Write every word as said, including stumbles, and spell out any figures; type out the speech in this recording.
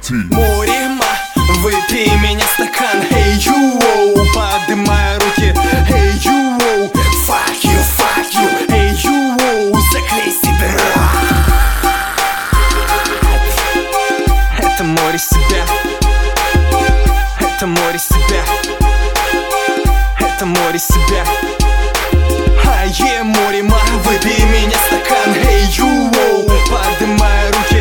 Морима, выпей меня стакан. Эй, ю, поднимай руки. Эй, ю, fuck you, fuck you. Эй, ю, закрой себе рот. Это море себя. Это море себя. Это море себя. А е, морима, выпей меня стакан. Эй, ю, поднимай руки.